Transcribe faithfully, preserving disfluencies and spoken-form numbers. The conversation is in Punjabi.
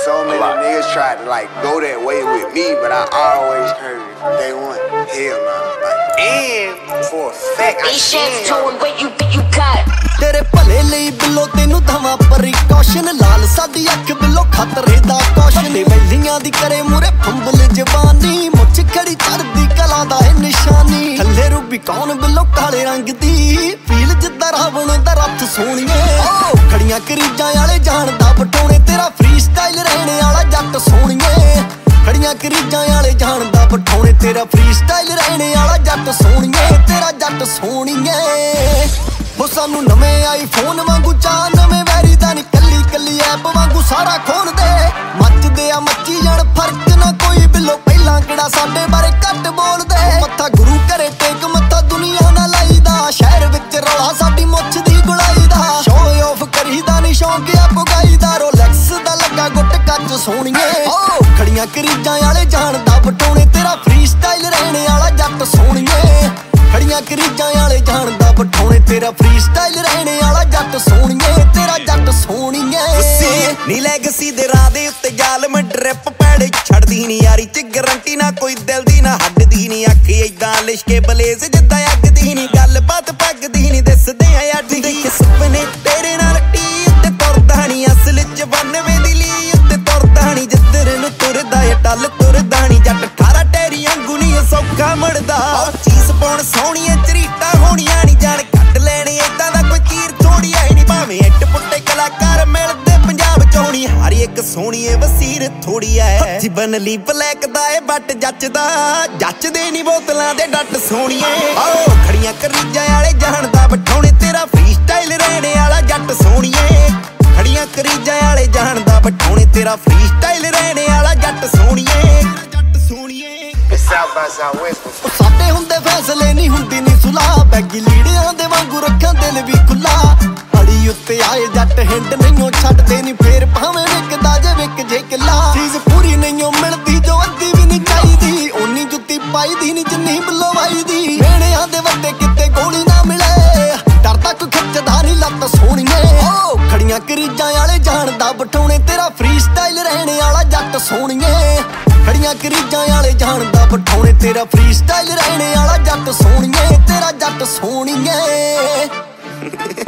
So many niggas tried to like go that way with me, but I always heard day one, hell nah. Like, and for a fact, I can't. Where you, you got तेरे भले ਲਈ ਬਿੱਲੋ ਤੈਨੂੰ ਦਵਾਂ ਪ੍ਰੀਕਾਸ਼ਨ ਲਾਲ ਸਾਡੀ ਅੱਖ ਬਿੱਲੋ ਖਤਰੇ ਦਾ ਕੌਸ਼ਨ ਵੈਲੀਆਂ ਦੀ ਕਰੇ ਮੂਰੇ ਫੰਬਲ ਜ਼ਬਾਨੀ ਮੁੱਛ ਖੜੀ ਚੜਦੀ ਕਲਾ ਦਾ ਹੈ ਨਿਸ਼ਾਨੀ ਥੱਲੇ ਰੂਬੀ ਕੌਣ ਬਿੱਲੋ ਕਾਲੇ ਰੰਗ ਦੀ ਫੀਲ ਜਿੱਦਾਂ ਰਾਵਣ ਦਾ ਰੱਥ ਸੋਹਣੀਏ ਓ ਖੜੀਆਂ ਕਰੀਜਾਂ ਵਾਲੇ ਜਾਣਦਾ ਬਟੋਣੇ ਤੇਰਾ ਫ੍ਰੀ ਸਟਾਈਲ ਰਹਿਣੇ ਵਾਲਾ ਜੱਟ ਸੋਹਣੀਏ ਖੜੀਆਂ ਕਰੀਜਾਂ ਵਾਲੇ ਜਾਣਦਾ ਬਟੋਣੇ ਤੇਰਾ ਫ੍ਰੀ ਸਟਾਈਲ ਰਹਿਣੇ ਵਾਲਾ ਜੱਟ ਸੋਹਣੀਏ ਤੇਰਾ ਜੱਟ ਸੋਹਣੀਏ ਹੋ ਸਾਨੂੰ ਨਵੇਂ ਆਈਫੋਨ ਵਾਂਗੂ ਚਾਹ ਨਵੇਂ ਵੈਰੀ ਦਾ ਨੀ ਕੱਲੀ ਕੱਲੀ ਐਪ ਵਾਂਗੂ ਸਾਰਾ ਖੋਲ ਦੇ ਮੱਚਦੇ ਆ ਮੱਚੀ ਜਾਣ ਫਰਕ ਨਾ ਕੋਈ ਬਿੱਲੋ ਪਹਿਲਾਂ ਕਿਹੜਾ ਸਾਡੇ ਬਾਰੇ ਘੱਟ ਬੋਲਦੇ ਮੱਥਾ ਗੁਰੂ ਘਰੇ ਟੇਕ ਮੱਥਾ ਦੁਨੀਆ ਨਾਲ ਲਾਈਦਾ ਸ਼ਹਿਰ ਵਿੱਚ ਰੌਲਾ ਸਾਡੀ ਮੁੱਛ ਦੀ ਗੁਲਾਈ ਦਾ ਸ਼ੋਅ ਆਫ ਕਰੀਦਾ ਨੀ ਸ਼ੌਂਕ ਆ ਪੁਗਾਈਦਾ ਰੋਲੈਕਸ ਦਾ ਲੱਗਾ ਗੁੱਟ ਕੱਚ ਸੋਹਣੀਏ ਓ ਖੜੀਆਂ ਕਰੀਜਾਂ ਵਾਲੇ ਜਾਣਦਾ ਬਟੋਣੇ ਤੇਰਾ ਫ੍ਰੀ ਸਟਾਈਲ ਰਹਿਣੇ ਵਾਲਾ ਜੱਟ ਸੋਹਣੀਏ ਖੜੀਆਂ ਕਰੀਜਾਂ ਵਾਲੇ ਜਾਣਦਾ ਬਟੋਣੇ ਤੇਰਾ ਫ੍ਰੀ ਸਟਾਈਲ ਰਹਿਣੇ ਵਾਲਾ ਜੱਟ ਸੋਹਣੀਏ ਤੇਰਾ ਜੱਟ ਸੋਹਣੀਏ ਨੀ ਲੈਗਸੀ ਦੇ ਰਾਹ ਦੇ ਉੱਤੇ ਜ਼ਾਲਮ ਡ੍ਰਿਪ ਪੈੜੇ ਛੱਡਦੀ ਨੀ ਯਾਰੀ ਤੇ ਗਰੰਟੀ ਨਾ ਕੋਈ ਦਿਲ ਦੀ ਨਾ ਹੱਡ ਦੀ ਨੀ ਅੱਖ ਏਦਾਂ ਲਿਸ਼ਕੇ ਬਲੇਜ਼ ਜਿੱਦਾਂ ਅੱਗ ਦੀ ਨੀ ਗੱਲਬਾਤ ਪੱਗਦੀ ਨੀ ਦਿਸਦੇ ਆ ਅੱਡ ਦੇਖ ਸੁਪਨੇ ਤੇਰੇ ਨਾਲ ਟੀ ਉੱਤੇ ਤੁਰਦਾ ਨੀ ਅਸਲ ਚ ਬੰਨਵੇਂ ਦੀ ਲੀ ਉੱਤੇ ਤੁਰਦਾ ਨੀ ਜਿੱਧਰ ਨੂੰ ਤੁਰਦਾ ਏ ਟੱਲ ਤੁਰਦਾ ਨੀ ਜੱਟ ਠਾਰਾ ਟੈਰੀ ਵਾਂਗੂ ਨੀ ਸੌਖਾ ਮੜਦਾ ਚੀਜ਼ ਪਾਉਣ ਸੋਹਣੀਆਂ ਚਰੀਟਾਂ ਹੋਣੀਆਂ ਨੀ ਜਾਣ ਕੱਢ ਲੈਣੇ ਏਦਾਂ ਦਾ ਕੋਈ ਚੀਰ ਥੋੜੀ ਐ ਨੀ ਭਾਵੇਂ ਇੱਟ ਪੁੱਟੇ ਕਲਾਕਾਰ ਮਿਲਦੇ ਪੰਜਾਬ ਚ ਹੋਣੀ ਹਰ ਇੱਕ ਸੋਹਣੀਏ ਵਸੀਰ ਥੋੜੀ ਐ ਹੱਥੀ ਬਨ ਲਈ ਬਲੈਕ ਦਾ ਏ ਬੱਟ ਜੱਚਦਾ ਜੱਚਦੇ ਨੀ ਬੋਤਲਾਂ ਦੇ ਡੱਟ ਸੋਹਣੀਏ ਆਓ ਖੜੀਆਂ ਕਰੀਜਾਂ ਵਾਲੇ ਜਾਣਦਾ ਬਟੋਣੇ ਤੇਰਾ ਫ੍ਰੀ ਸਟਾਈਲ ਰਹਿਣੇ ਵਾਲਾ ਜੱਟ ਸੋਹਣੀਏ ਖੜੀਆਂ ਕਰੀਜਾਂ ਵਾਲੇ ਜਾਣਦਾ ਬਟੋਣੇ ਤੇਰਾ ਫ੍ਰੀ ਸਟਾਈਲ ਰਹਿਣੇ ਵਾਲਾ ਜੱਟ ਸੋਹਣੀਏ ਜੱਟ ਸੋਹਣੀਏ South by Southwest. ਸਾਡੇ ਹੁੰਦੇ ਫੈਸਲੇ ਨਹੀਂ ਹੁੰਦੀ ਨੀ ਸੁਲਾ ਬੈਗੀ ਲੀੜਿਆਂ ਦੇ ਵਾਂਗੂ ਰੱਖਾਂ ਦਿਲ ਵੀ ਖੁੱਲਾ ਅੜੀ ਉੱਤੇ ਆਏ ਜੱਟ ਹਿੰਡ ਨਹੀਂਓ ਛੱਡਦੇ ਨੀ ਫੇਰ ਭਾਵੇਂ ਵਿਕਦਾ ਜੇ ਵਿਕ ਜੇ ਕਿੱਲਾ ਚੀਜ਼ ਪੂਰੀ ਨਹੀਂਓ ਮਿਲਦੀ ਜੋ ਅੱਧੀ ਵੀ ਨਹੀਂ ਚਾਹੀਦੀ ਓਨੀ ਜੁੱਤੀ ਪਾਈਦੀ ਨੀ ਜਿੰਨੀ ਬਿੱਲੋ ਵਾਈਦੀ ਵੇਣਿਆਂ ਦੇ ਵੱਡੇ ਕਿਤੇ ਗੋਲੀ ਨਾ ਮਿਲੇ ਡਰ ਤੱਕ ਖਿੱਚਦਾ ਨੀ ਲੱਤ ਸੋਹਣੀਏ ਓ ਖੜੀਆਂ ਕਰੀਜਾਂ ਵਾਲੇ ਜਾਣਦਾ ਬਟੋਣੇ ਤੇਰਾ ਫ੍ਰੀ ਸਟਾਈਲ ਰਹਿਣੇ ਵਾਲਾ ਜੱਟ ਸੋਹਣੀਏ ਖੜੀਆਂ ਕਰੀਜਾਂ ਵਾਲੇ ਜਾਣਦਾ ਬਟੋਣੇ ਤੇਰਾ ਫ੍ਰੀ ਸਟਾਈਲ ਰਹਿਣੇ ਵਾਲਾ ਜੱਟ ਸੋਹਣੀਏ ਤੇਰਾ ਜੱਟ ਸੋਹਣੀਏ